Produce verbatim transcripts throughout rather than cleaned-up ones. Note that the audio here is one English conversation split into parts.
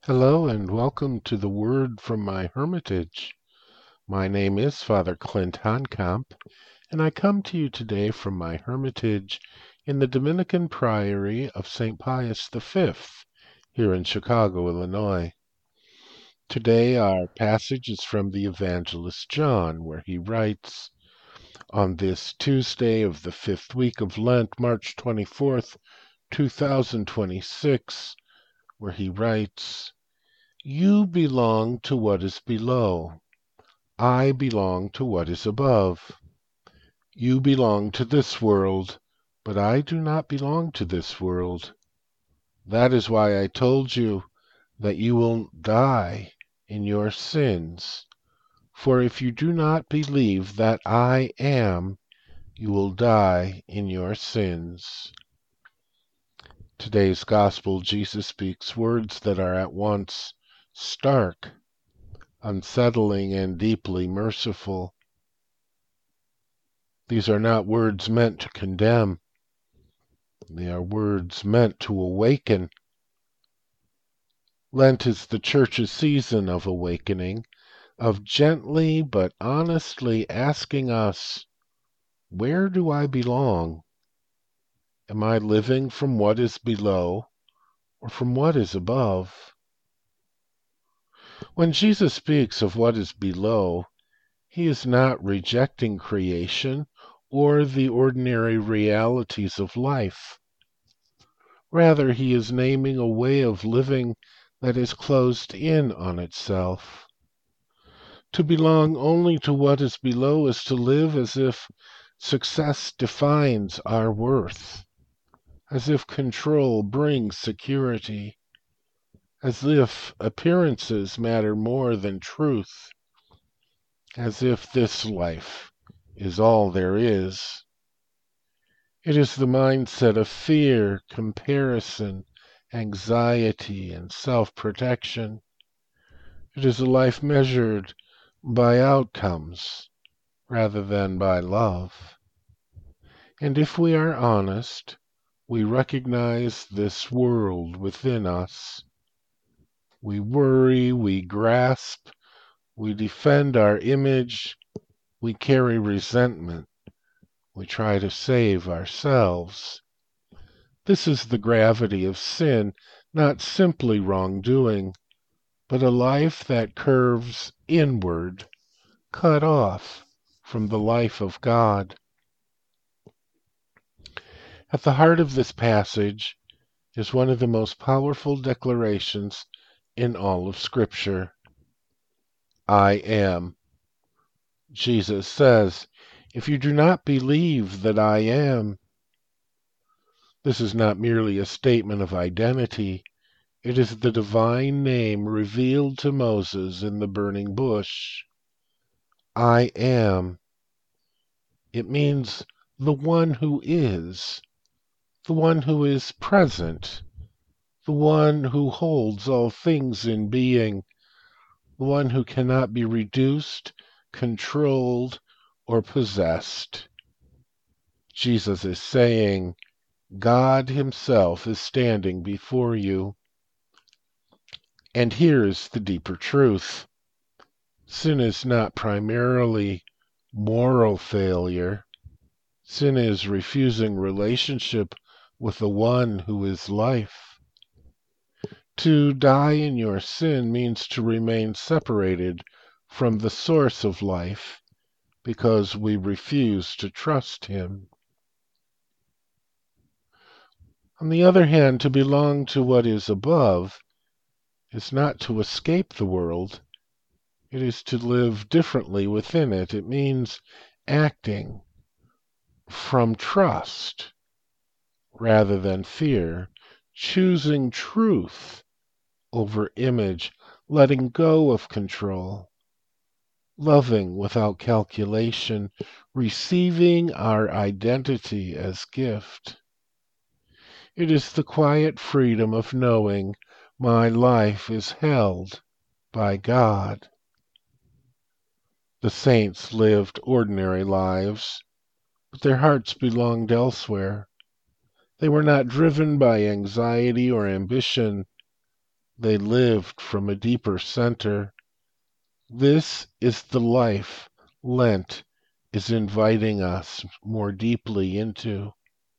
Hello and welcome to the Word from my Hermitage. My name is Father Clint Honkamp, and I come to you today from my Hermitage in the Dominican Priory of Saint Pius the Fifth, here in Chicago, Illinois. Today our passage is from the Evangelist John, where he writes, "On this Tuesday of the fifth week of Lent, March twenty-fourth, two thousand twenty-six, where he writes, You belong to what is below. I belong to what is above. You belong to this world, but I do not belong to this world. That is why I told you that you will die in your sins. For if you do not believe that I am, you will die in your sins." Today's Gospel, Jesus speaks words that are at once stark, unsettling, and deeply merciful. These are not words meant to condemn. They are words meant to awaken. Lent is the Church's season of awakening, of gently but honestly asking us, where do I belong? Am I living from what is below or from what is above? When Jesus speaks of what is below, he is not rejecting creation or the ordinary realities of life. Rather, he is naming a way of living that is closed in on itself. To belong only to what is below is to live as if success defines our worth, as if control brings security, as if appearances matter more than truth, as if this life is all there is. It is the mindset of fear, comparison, anxiety, and self-protection. It is a life measured by outcomes rather than by love. And if we are honest, we recognize this world within us. We worry, we grasp, we defend our image, we carry resentment. We try to save ourselves. This is the gravity of sin, not simply wrongdoing, but a life that curves inward, cut off from the life of God. At the heart of this passage is one of the most powerful declarations in all of Scripture. I am. Jesus says, if you do not believe that I am, this is not merely a statement of identity. It is the divine name revealed to Moses in the burning bush. I am. It means the one who is, the one who is present, the one who holds all things in being, the one who cannot be reduced, controlled, or possessed. Jesus is saying, God himself is standing before you. And here is the deeper truth. Sin is not primarily moral failure. Sin is refusing relationship with the one who is life. To die in your sin means to remain separated from the source of life because we refuse to trust him. On the other hand, to belong to what is above is not to escape the world. It is to live differently within it. It means acting from trust rather than fear, choosing truth over image, letting go of control, loving without calculation, receiving our identity as gift. It is the quiet freedom of knowing my life is held by God. The saints lived ordinary lives, but their hearts belonged elsewhere. They were not driven by anxiety or ambition. They lived from a deeper center. This is the life Lent is inviting us more deeply into.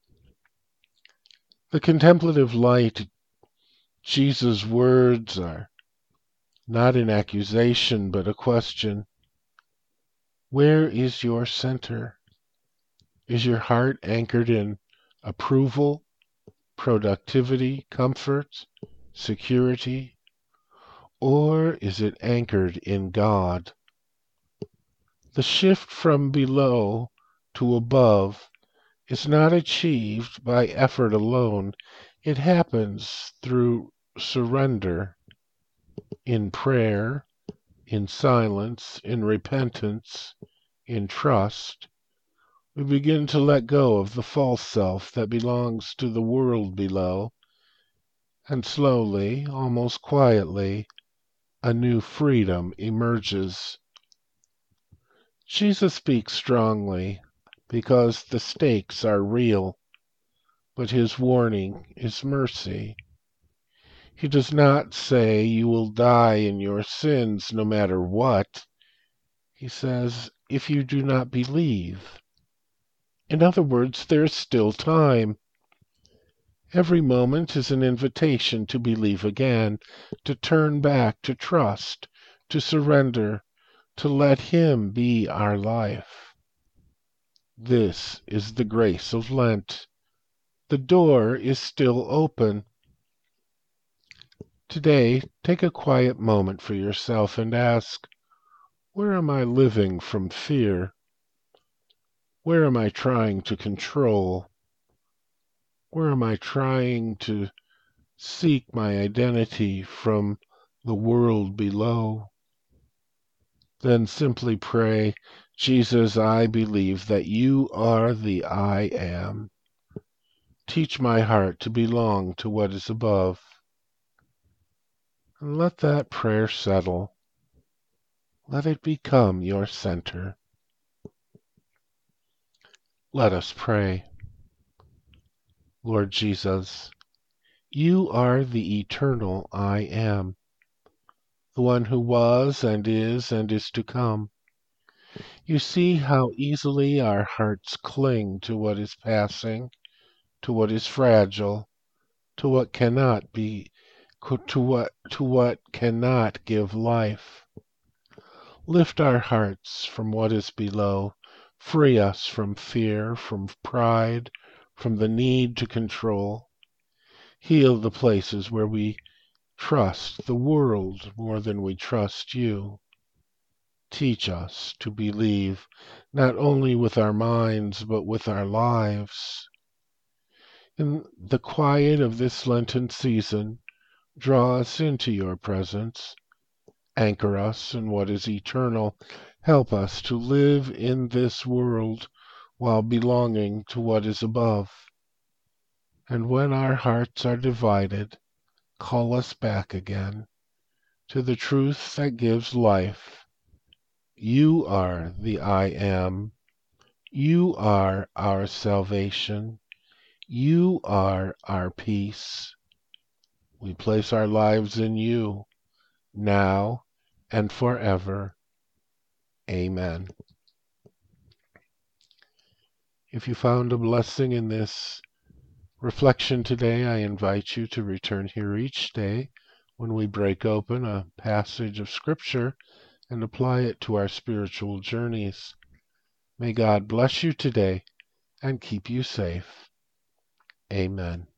The contemplative light, Jesus' words are not an accusation but a question. Where is your center? Is your heart anchored in approval, productivity, comfort, security? Or is it anchored in God? The shift from below to above is not achieved by effort alone. It happens through surrender, in prayer, in silence, in repentance, in trust. We begin to let go of the false self that belongs to the world below, and slowly, almost quietly, a new freedom emerges. Jesus speaks strongly because the stakes are real, but his warning is mercy. He does not say you will die in your sins no matter what. He says, if you do not believe. In other words, there is still time. Every moment is an invitation to believe again, to turn back, to trust, to surrender, to let him be our life. This is the grace of Lent. The door is still open. Today, take a quiet moment for yourself and ask, where am I living from fear? Where am I trying to control? Where am I trying to seek my identity from the world below? Then simply pray, Jesus, I believe that you are the I am. Teach my heart to belong to what is above. And let that prayer settle. Let it become your center. Let us pray. Lord Jesus, you are the eternal I am, the one who was and is and is to come. You see how easily our hearts cling to what is passing, to what is fragile, to what cannot be, to what, to what cannot give life. Lift our hearts from what is below. Free us from fear, from pride, from the need to control. Heal the places where we trust the world more than we trust you. Teach us to believe not only with our minds but with our lives. In the quiet of this Lenten season, draw us into your presence. Anchor us in what is eternal. Help us to live in this world while belonging to what is above. And when our hearts are divided, call us back again to the truth that gives life. You are the I am. You are our salvation. You are our peace. We place our lives in you, now and forever. Amen. If you found a blessing in this reflection today, I invite you to return here each day when we break open a passage of Scripture and apply it to our spiritual journeys. May God bless you today and keep you safe. Amen.